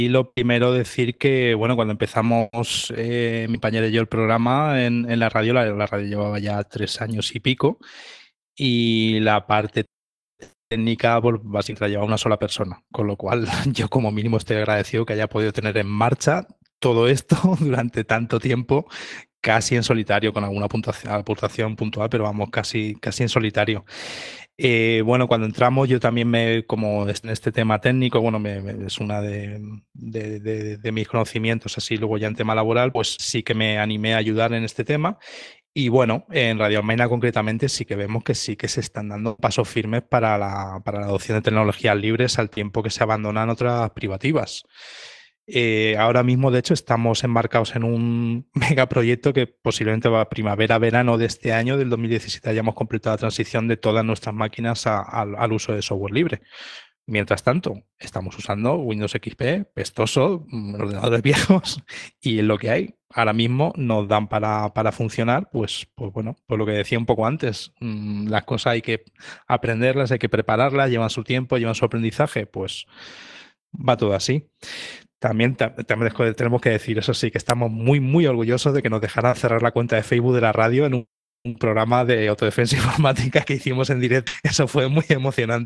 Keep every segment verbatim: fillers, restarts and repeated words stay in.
Y lo primero decir que, bueno, cuando empezamos eh, mi compañero y yo el programa en, en la radio, la, la radio llevaba ya tres años y pico, y la parte técnica pues, básicamente la llevaba una sola persona, con lo cual yo como mínimo estoy agradecido que haya podido tener en marcha todo esto durante tanto tiempo, casi en solitario, con alguna puntuación, aportación puntual, pero vamos, casi, casi en solitario. Eh, bueno, cuando entramos yo también me, como en este tema técnico, bueno, me, me- es una de, de- de- de mis conocimientos, así luego ya en tema laboral, pues sí que me animé a ayudar en este tema. Y bueno, en Radio Almaina concretamente sí que vemos que sí que se están dando pasos firmes para la, para la adopción de tecnologías libres al tiempo que se abandonan otras privativas. Eh, ahora mismo, de hecho, estamos embarcados en un megaproyecto que posiblemente va a primavera-verano de este año, del dos mil diecisiete, hayamos completado la transición de todas nuestras máquinas a- al al uso de software libre. Mientras tanto, estamos usando Windows X P, pestoso, mm, ordenadores viejos, y es lo que hay. Ahora mismo nos dan para, para funcionar, pues, pues bueno, pues lo que decía un poco antes, mm, las cosas hay que aprenderlas, hay que prepararlas, llevan su tiempo, llevan su aprendizaje, pues va todo así. También, ta- también tenemos que decir, eso sí, que estamos muy, muy orgullosos de que nos dejaran cerrar la cuenta de Facebook de la radio en un, un programa de autodefensa informática que hicimos en directo. Eso fue muy emocionante.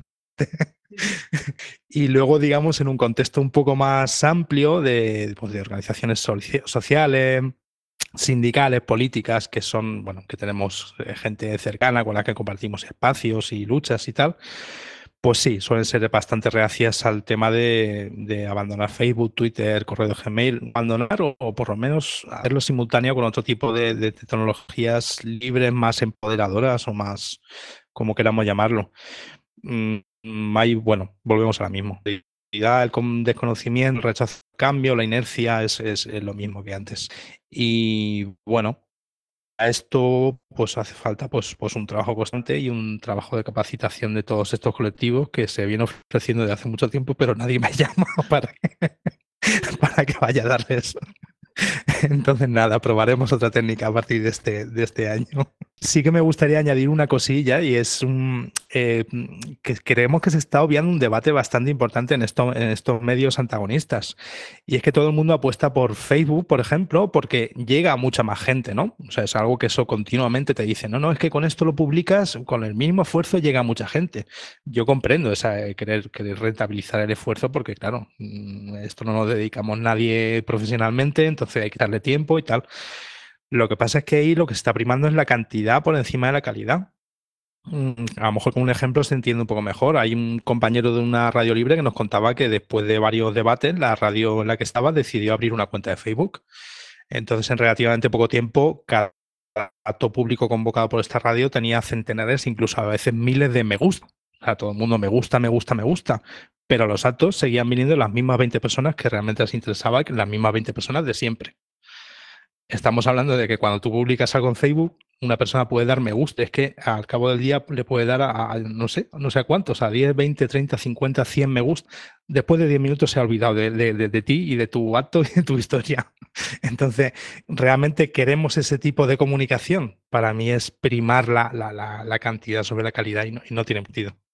Y luego, digamos, en un contexto un poco más amplio de, pues, de organizaciones soci- sociales, sindicales, políticas, que son, bueno, que tenemos eh, gente cercana con la que compartimos espacios y luchas y tal, pues sí, suelen ser bastante reacias al tema de, de abandonar Facebook, Twitter, correo de Gmail, abandonar o, o por lo menos hacerlo simultáneo con otro tipo de, de tecnologías libres, más empoderadoras o más, como queramos llamarlo. Mm, mm, hay, bueno, volvemos a la misma. La identidad, el con- desconocimiento, el rechazo al cambio, la inercia es, es- es lo mismo que antes. Y bueno, a esto pues hace falta pues, pues un trabajo constante y un trabajo de capacitación de todos estos colectivos que se viene ofreciendo desde hace mucho tiempo, pero nadie me llama para que, para que vaya a darles. Entonces, nada, probaremos otra técnica a partir de este, de este año. Sí que me gustaría añadir una cosilla y es un, eh, que creemos que se está obviando un debate bastante importante en, esto- en estos medios antagonistas. Y es que todo el mundo apuesta por Facebook, por ejemplo, porque llega a mucha más gente, ¿no? O sea, es algo que eso continuamente te dice, no, no, es que con esto lo publicas, con el mismo esfuerzo llega a mucha gente. Yo comprendo esa, eh, querer, querer rentabilizar el esfuerzo porque, claro, mm, esto no nos dedicamos nadie profesionalmente, entonces hay que darle tiempo y tal. Lo que pasa es que ahí lo que se está primando es la cantidad por encima de la calidad. Mm, A lo mejor con un ejemplo se entiende un poco mejor. Hay un compañero de una radio libre que nos contaba que después de varios debates, la radio en la que estaba decidió abrir una cuenta de Facebook. Entonces, en relativamente poco tiempo, cada acto público convocado por esta radio tenía centenares, incluso a veces miles de me gusta. O sea, todo el mundo me gusta, me gusta, me gusta. Pero los actos seguían viniendo las mismas veinte personas que realmente les interesaba, que las mismas veinte personas de siempre. Estamos hablando de que cuando tú publicas algo en Facebook, una persona puede dar me gusta. Es que al cabo del día le puede dar a, a no sé, no sé a cuántos, a diez, veinte, treinta, cincuenta, cien me gusta. Después de diez minutos se ha olvidado de, de- de- de ti y de tu acto y de tu historia. Entonces, ¿realmente queremos ese tipo de comunicación? Para mí es primar la, la- la- la cantidad sobre la calidad y no, y no tiene sentido.